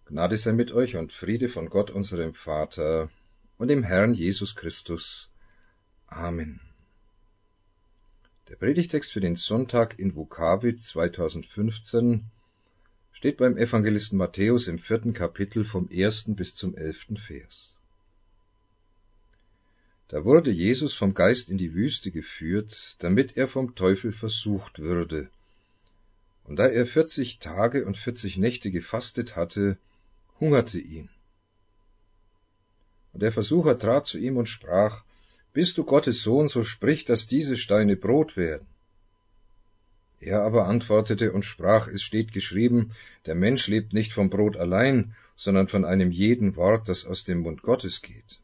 Gnade sei mit euch und Friede von Gott, unserem Vater und dem Herrn Jesus Christus. Amen. Der Predigtext für den Sonntag in Vukavitz 2015 steht beim Evangelisten Matthäus im 4. Kapitel vom 1. bis zum 11. Vers. Da wurde Jesus vom Geist in die Wüste geführt, damit er vom Teufel versucht würde. Und da er 40 Tage und 40 Nächte gefastet hatte, hungerte ihn. Und der Versucher trat zu ihm und sprach: Bist du Gottes Sohn, so sprich, dass diese Steine Brot werden. Er aber antwortete und sprach: Es steht geschrieben, der Mensch lebt nicht vom Brot allein, sondern von einem jeden Wort, das aus dem Mund Gottes geht.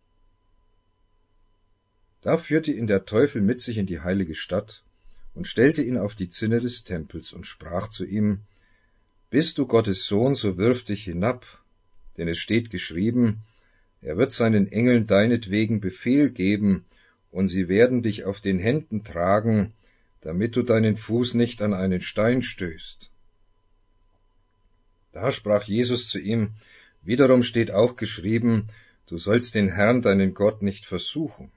Da führte ihn der Teufel mit sich in die heilige Stadt und stellte ihn auf die Zinne des Tempels und sprach zu ihm: Bist du Gottes Sohn, so wirf dich hinab, denn es steht geschrieben, er wird seinen Engeln deinetwegen Befehl geben, und sie werden dich auf den Händen tragen, damit du deinen Fuß nicht an einen Stein stößt. Da sprach Jesus zu ihm: Wiederum steht auch geschrieben, du sollst den Herrn, deinen Gott, nicht versuchen.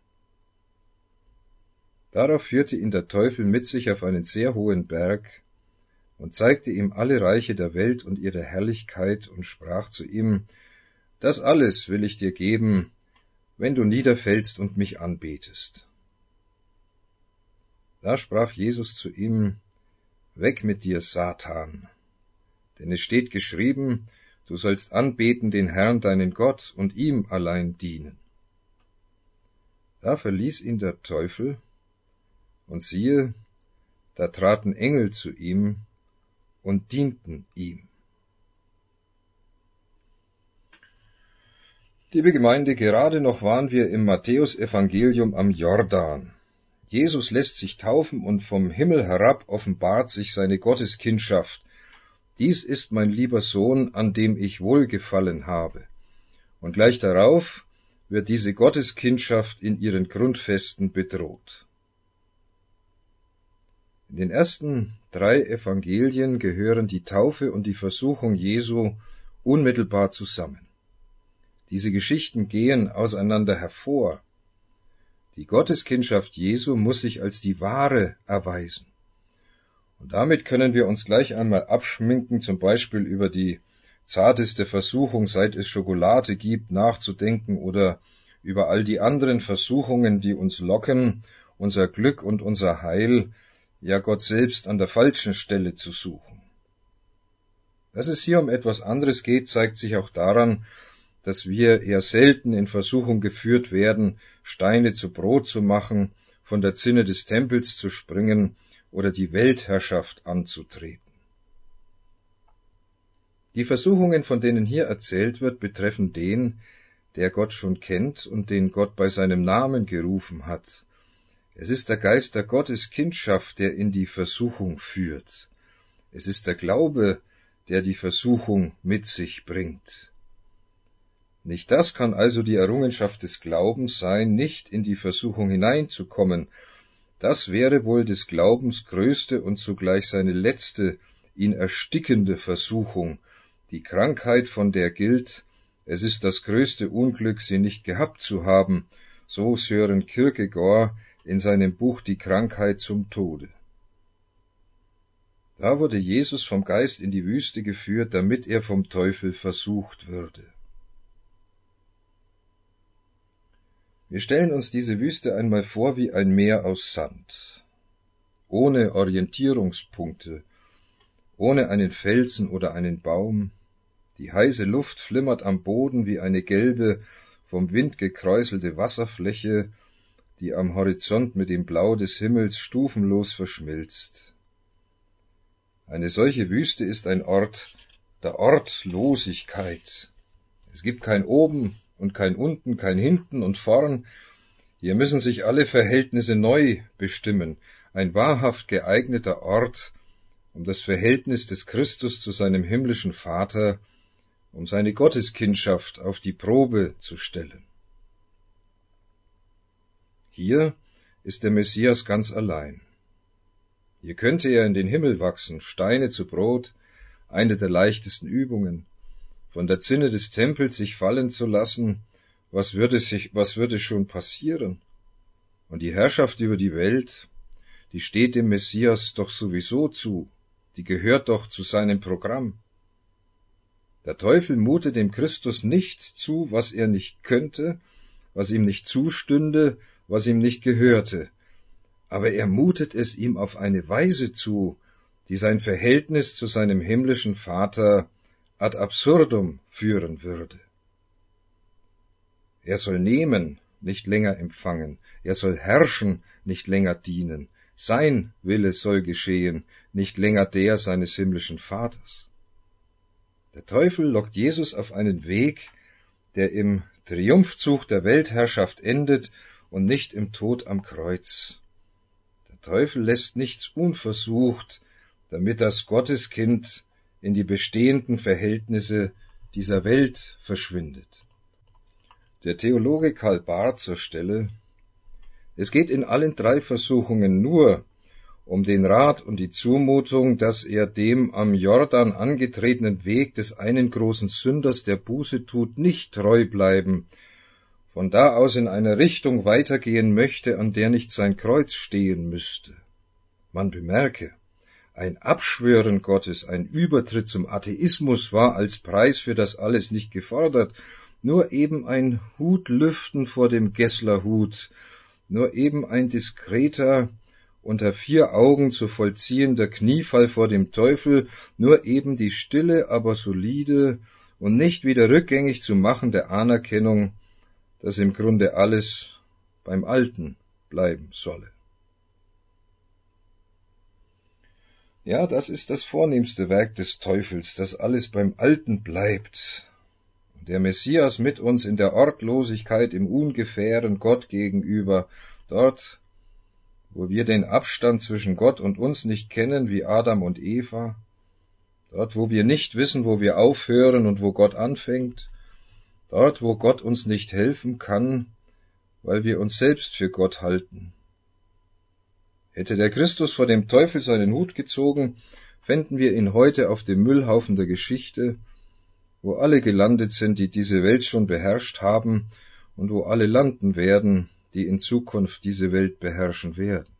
Darauf führte ihn der Teufel mit sich auf einen sehr hohen Berg und zeigte ihm alle Reiche der Welt und ihre Herrlichkeit und sprach zu ihm: Das alles will ich dir geben, wenn du niederfällst und mich anbetest. Da sprach Jesus zu ihm: Weg mit dir, Satan, denn es steht geschrieben, du sollst anbeten den Herrn, deinen Gott, und ihm allein dienen. Da verließ ihn der Teufel, und siehe, da traten Engel zu ihm und dienten ihm. Liebe Gemeinde, gerade noch waren wir im Matthäus-Evangelium am Jordan. Jesus lässt sich taufen und vom Himmel herab offenbart sich seine Gotteskindschaft. Dies ist mein lieber Sohn, an dem ich Wohlgefallen habe. Und gleich darauf wird diese Gotteskindschaft in ihren Grundfesten bedroht. In den ersten 3 Evangelien gehören die Taufe und die Versuchung Jesu unmittelbar zusammen. Diese Geschichten gehen auseinander hervor. Die Gotteskindschaft Jesu muss sich als die wahre erweisen. Und damit können wir uns gleich einmal abschminken, zum Beispiel über die zarteste Versuchung, seit es Schokolade gibt, nachzudenken oder über all die anderen Versuchungen, die uns locken, unser Glück und unser Heil, ja Gott selbst an der falschen Stelle zu suchen. Dass es hier um etwas anderes geht, zeigt sich auch daran, dass wir eher selten in Versuchung geführt werden, Steine zu Brot zu machen, von der Zinne des Tempels zu springen oder die Weltherrschaft anzutreten. Die Versuchungen, von denen hier erzählt wird, betreffen den, der Gott schon kennt und den Gott bei seinem Namen gerufen hat. Es ist der Geist der Gotteskindschaft, der in die Versuchung führt. Es ist der Glaube, der die Versuchung mit sich bringt. Nicht das kann also die Errungenschaft des Glaubens sein, nicht in die Versuchung hineinzukommen. Das wäre wohl des Glaubens größte und zugleich seine letzte, ihn erstickende Versuchung. Die Krankheit, von der gilt, es ist das größte Unglück, sie nicht gehabt zu haben, so Søren Kierkegaard in seinem Buch Die Krankheit zum Tode. Da wurde Jesus vom Geist in die Wüste geführt, damit er vom Teufel versucht würde. Wir stellen uns diese Wüste einmal vor wie ein Meer aus Sand, ohne Orientierungspunkte, ohne einen Felsen oder einen Baum. Die heiße Luft flimmert am Boden wie eine gelbe, vom Wind gekräuselte Wasserfläche, die am Horizont mit dem Blau des Himmels stufenlos verschmilzt. Eine solche Wüste ist ein Ort der Ortlosigkeit. Es gibt kein Oben und kein Unten, kein Hinten und Vorn. Hier müssen sich alle Verhältnisse neu bestimmen. Ein wahrhaft geeigneter Ort, um das Verhältnis des Christus zu seinem himmlischen Vater, um seine Gotteskindschaft auf die Probe zu stellen. Hier ist der Messias ganz allein. Hier könnte er in den Himmel wachsen, Steine zu Brot, eine der leichtesten Übungen. von der Zinne des Tempels sich fallen zu lassen, was würde schon passieren? Und die Herrschaft über die Welt, die steht dem Messias doch sowieso zu, die gehört doch zu seinem Programm. Der Teufel mutet dem Christus nichts zu, was er nicht könnte, was ihm nicht zustünde, was ihm nicht gehörte, aber er mutet es ihm auf eine Weise zu, die sein Verhältnis zu seinem himmlischen Vater ad absurdum führen würde. Er soll nehmen, nicht länger empfangen, er soll herrschen, nicht länger dienen, sein Wille soll geschehen, nicht länger der seines himmlischen Vaters. Der Teufel lockt Jesus auf einen Weg, der im Triumphzug der Weltherrschaft endet und nicht im Tod am Kreuz. Der Teufel lässt nichts unversucht, damit das Gotteskind in die bestehenden Verhältnisse dieser Welt verschwindet. Der Theologe Karl Barth zur Stelle: Es geht in allen drei Versuchungen nur um den Rat und die Zumutung, dass er dem am Jordan angetretenen Weg des einen großen Sünders, der Buße tut, nicht treu bleiben, von da aus in eine Richtung weitergehen möchte, an der nicht sein Kreuz stehen müsste. Man bemerke, ein Abschwören Gottes, ein Übertritt zum Atheismus war als Preis für das alles nicht gefordert, nur eben ein Hutlüften vor dem Gesslerhut, nur eben ein diskreter, unter 4 Augen zu vollziehender Kniefall vor dem Teufel, nur eben die stille, aber solide und nicht wieder rückgängig zu machende Anerkennung, dass im Grunde alles beim Alten bleiben solle. Ja, das ist das vornehmste Werk des Teufels, dass alles beim Alten bleibt. Und der Messias mit uns in der Ortlosigkeit, im ungefähren Gott gegenüber, dort, wo wir den Abstand zwischen Gott und uns nicht kennen, wie Adam und Eva, dort, wo wir nicht wissen, wo wir aufhören und wo Gott anfängt, dort, wo Gott uns nicht helfen kann, weil wir uns selbst für Gott halten. Hätte der Christus vor dem Teufel seinen Hut gezogen, fänden wir ihn heute auf dem Müllhaufen der Geschichte, wo alle gelandet sind, die diese Welt schon beherrscht haben und wo alle landen werden, die in Zukunft diese Welt beherrschen werden.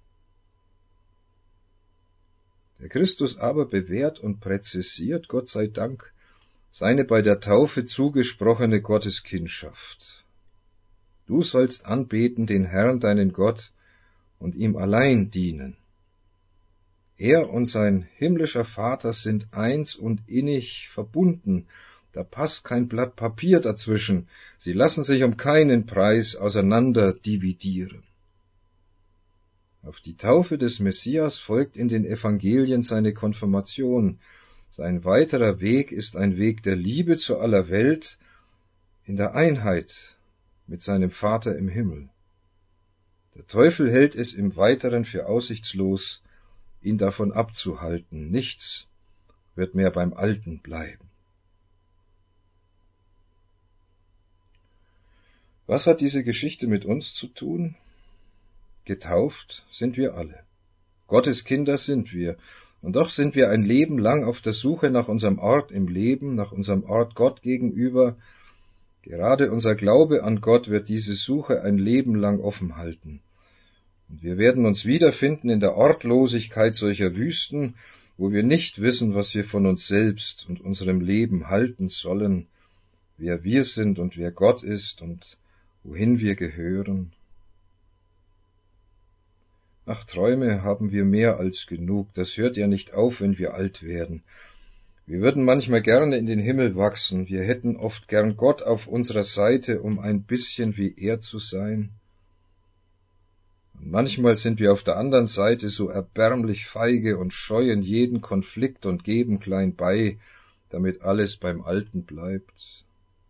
Der Christus aber bewährt und präzisiert, Gott sei Dank, seine bei der Taufe zugesprochene Gotteskindschaft. Du sollst anbeten den Herrn, deinen Gott, und ihm allein dienen. Er und sein himmlischer Vater sind eins und innig verbunden, da passt kein Blatt Papier dazwischen, sie lassen sich um keinen Preis auseinander dividieren. Auf die Taufe des Messias folgt in den Evangelien seine Konfirmation. Sein weiterer Weg ist ein Weg der Liebe zu aller Welt, in der Einheit mit seinem Vater im Himmel. Der Teufel hält es im Weiteren für aussichtslos, ihn davon abzuhalten. Nichts wird mehr beim Alten bleiben. Was hat diese Geschichte mit uns zu tun? Getauft sind wir alle. Gottes Kinder sind wir. Und doch sind wir ein Leben lang auf der Suche nach unserem Ort im Leben, nach unserem Ort Gott gegenüber. Gerade unser Glaube an Gott wird diese Suche ein Leben lang offen halten. Und wir werden uns wiederfinden in der Ortlosigkeit solcher Wüsten, wo wir nicht wissen, was wir von uns selbst und unserem Leben halten sollen, wer wir sind und wer Gott ist und wohin wir gehören. Ach, Träume haben wir mehr als genug, das hört ja nicht auf, wenn wir alt werden. Wir würden manchmal gerne in den Himmel wachsen, wir hätten oft gern Gott auf unserer Seite, um ein bisschen wie er zu sein. Und manchmal sind wir auf der anderen Seite so erbärmlich feige und scheuen jeden Konflikt und geben klein bei, damit alles beim Alten bleibt.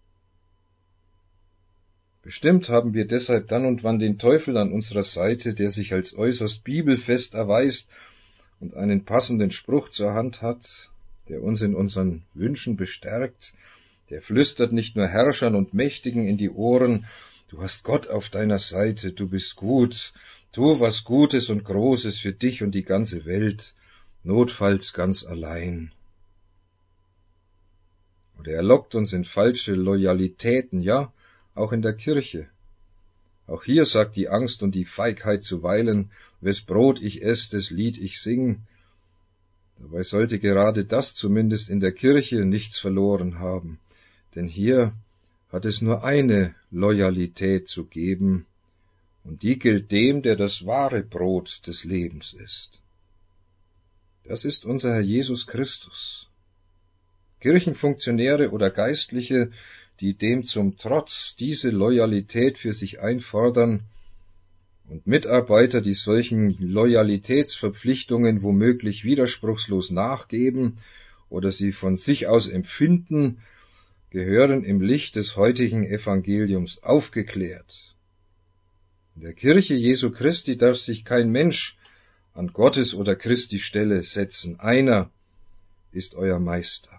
Bestimmt haben wir deshalb dann und wann den Teufel an unserer Seite, der sich als äußerst bibelfest erweist und einen passenden Spruch zur Hand hat, der uns in unseren Wünschen bestärkt, der flüstert nicht nur Herrschern und Mächtigen in die Ohren, du hast Gott auf deiner Seite, du bist gut, tu was Gutes und Großes für dich und die ganze Welt, notfalls ganz allein. oder er lockt uns in falsche Loyalitäten, ja, auch in der Kirche. Auch hier sagt die Angst und die Feigheit zuweilen, wes Brot ich ess, des Lied ich sing. Dabei sollte gerade das zumindest in der Kirche nichts verloren haben, denn hier hat es nur eine Loyalität zu geben, und die gilt dem, der das wahre Brot des Lebens ist. Das ist unser Herr Jesus Christus. Kirchenfunktionäre oder Geistliche, die dem zum Trotz diese Loyalität für sich einfordern, und Mitarbeiter, die solchen Loyalitätsverpflichtungen womöglich widerspruchslos nachgeben oder sie von sich aus empfinden, gehören im Licht des heutigen Evangeliums aufgeklärt. In der Kirche Jesu Christi darf sich kein Mensch an Gottes oder Christi Stelle setzen. Einer ist euer Meister.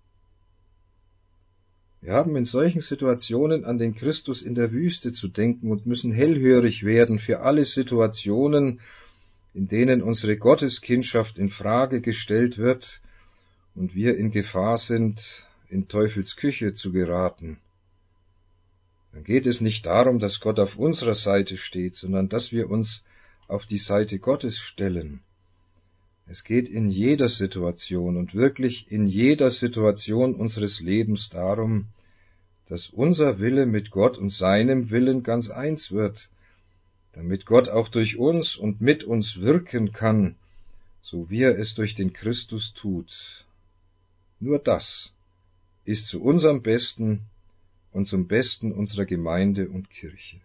Wir haben in solchen Situationen an den Christus in der Wüste zu denken und müssen hellhörig werden für alle Situationen, in denen unsere Gotteskindschaft in Frage gestellt wird und wir in Gefahr sind, in Teufels Küche zu geraten. Dann geht es nicht darum, dass Gott auf unserer Seite steht, sondern dass wir uns auf die Seite Gottes stellen. Es geht in jeder Situation und wirklich in jeder Situation unseres Lebens darum, dass unser Wille mit Gott und seinem Willen ganz eins wird, damit Gott auch durch uns und mit uns wirken kann, so wie er es durch den Christus tut. Nur das ist zu unserem Besten und zum Besten unserer Gemeinde und Kirche.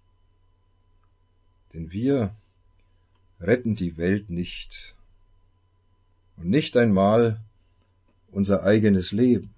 Denn wir retten die Welt nicht und nicht einmal unser eigenes Leben.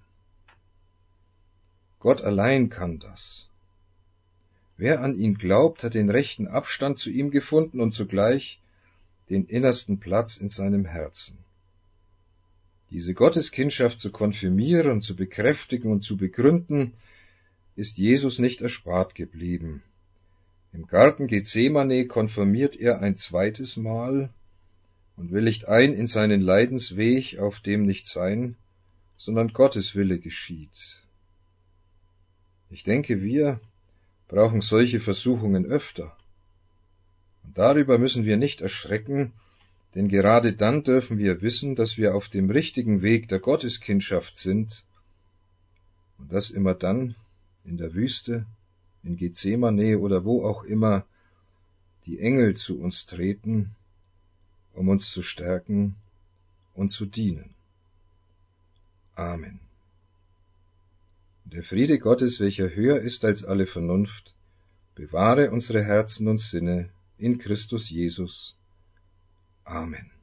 Gott allein kann das. Wer an ihn glaubt, hat den rechten Abstand zu ihm gefunden und zugleich den innersten Platz in seinem Herzen. Diese Gotteskindschaft zu konfirmieren, zu bekräftigen und zu begründen, ist Jesus nicht erspart geblieben. Im Garten Gethsemane konfirmiert er ein zweites Mal und willigt ein in seinen Leidensweg, auf dem nicht sein, sondern Gottes Wille geschieht. Ich denke, wir brauchen solche Versuchungen öfter. Und darüber müssen wir nicht erschrecken, denn gerade dann dürfen wir wissen, dass wir auf dem richtigen Weg der Gotteskindschaft sind, und das immer dann, in der Wüste, in Gethsemane oder wo auch immer, die Engel zu uns treten, um uns zu stärken und zu dienen. Amen. Der Friede Gottes, welcher höher ist als alle Vernunft, bewahre unsere Herzen und Sinne in Christus Jesus. Amen.